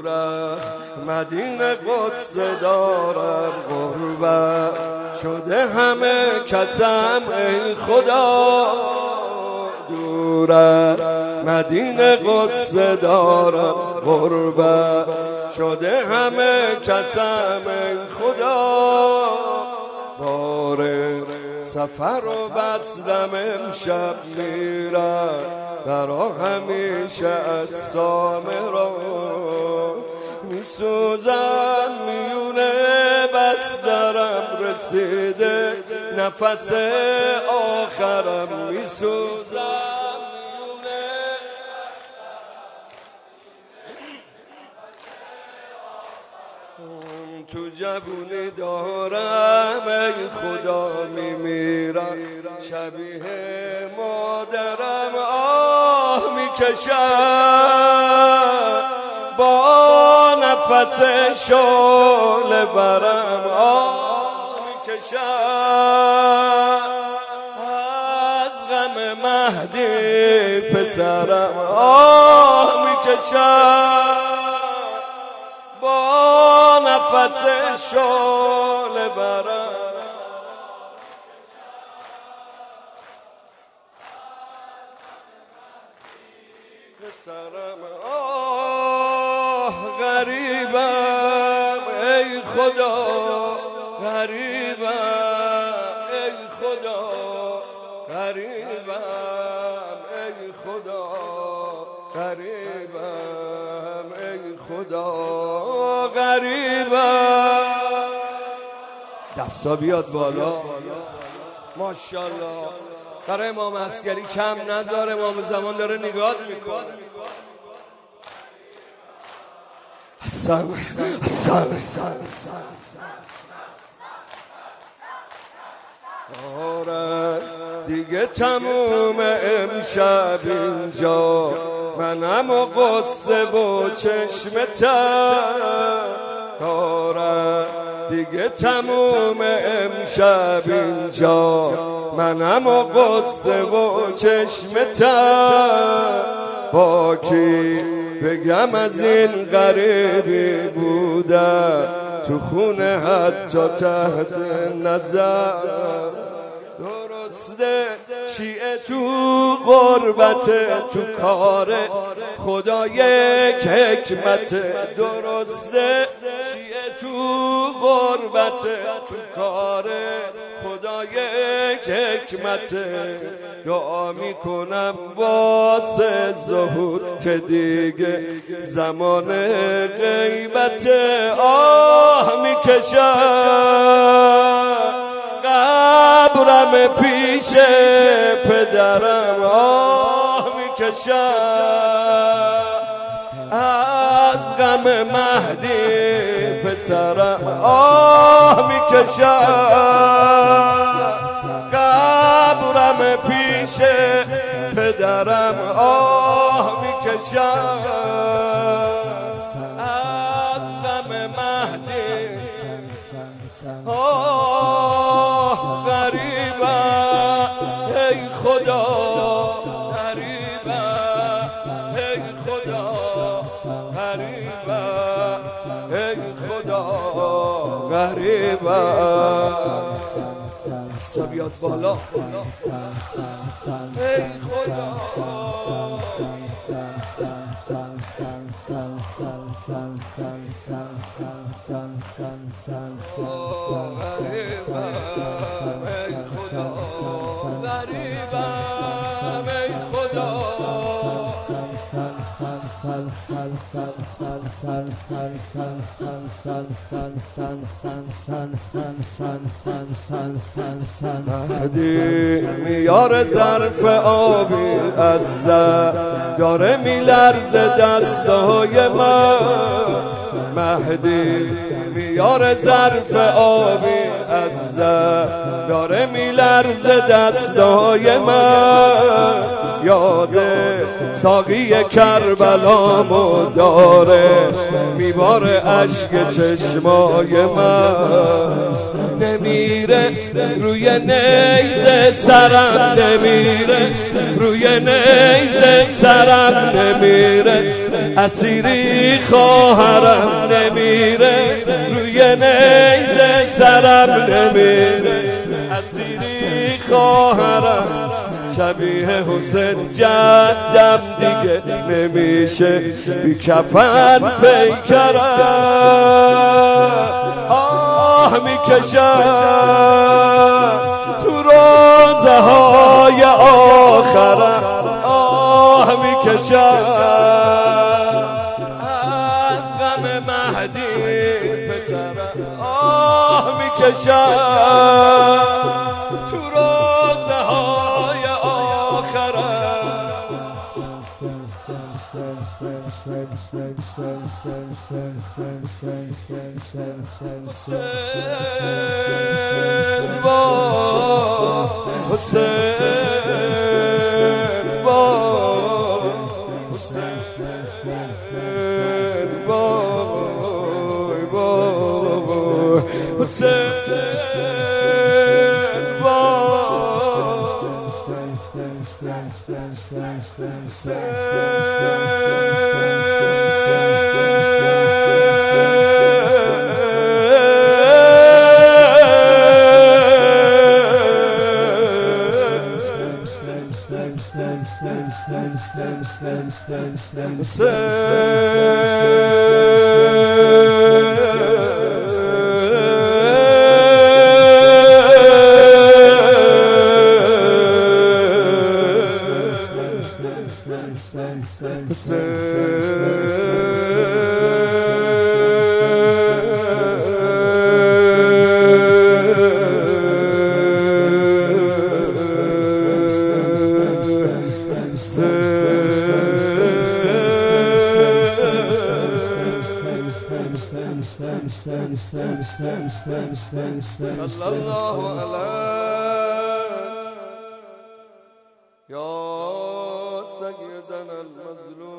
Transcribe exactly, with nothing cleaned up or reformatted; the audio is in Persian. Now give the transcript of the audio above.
دورم، مدینه قصه دارم غربت شده همه کسم ای خدا دورم، مدینه قصه دارم غربت شده همه کسم ای خدا. باره سفر و بستم امشب میرم برا همیشه از سامرا میسوزم میونه بسترم رسیده نفس آخرم میسوزم میونه تو جوونی دارم ای خدا میمیرم شبیه مادرم آه میکشم با نفس شعله برم آه میکشم از غم مهدی پسرم آه میکشم با نفس شعله برم پسرم آه غریبم ای خدا غریبم ای خدا غریبم ای خدا غریبم ای خدا غریبم. دستا بیاد بالا ماشاءالله. برای امام عسکری کم نداره، امام زمان داره نگاه میکنه. حسن حسن آره دیگه تموم امشب اینجا منم و قصه و چشمتم آره دیگه تموم امشب اینجا منم و قصه و چشمتم با کی بگم از این غریبی بودم تو خونه حتی تحت نظر درسته شیعه تو غربت تو کار خدا یک حکمت درسته شیعه تو غربت تو کار خدا یک حکمت دعا میکنم واسه ظهور که دیگه زمان غیبت آه میکشم قبرم پیش پدرم آه میکشم از غم مهدی پسرم آه میکشم قبرم پیش پدرم آه میکشم از غم مهدی آه غریبم ای خدا غریبم ای خدا غریبم ای خدا غریبم. دستا بیاد بالا ای خدا غریبم ای خدا غریبم ای خدا مهدی میاره ظرف آبی از زر داره میلرزه دستای من مهدی میاره ظرف آبی از زر داره میلرزه دستای من یاد ساقی کربلامو داره میباره اشک چشمای من نمیره روی نیزه سرم نمیره روی نیزه سرم نمیره اسیری خواهرم نمیره روی نیزه سرم نمیره اسیری خواهرم شبیه حسین جدم دیگه نمیشه بی کفن پیکرم آه میکشم تو روزه های آخرم آه میکشم از غم مهدی پسرم آه میکشم تو روزه های آخرم حسین با حسین با حسین با حسین با صلى الله على يا سيدنا المظلوم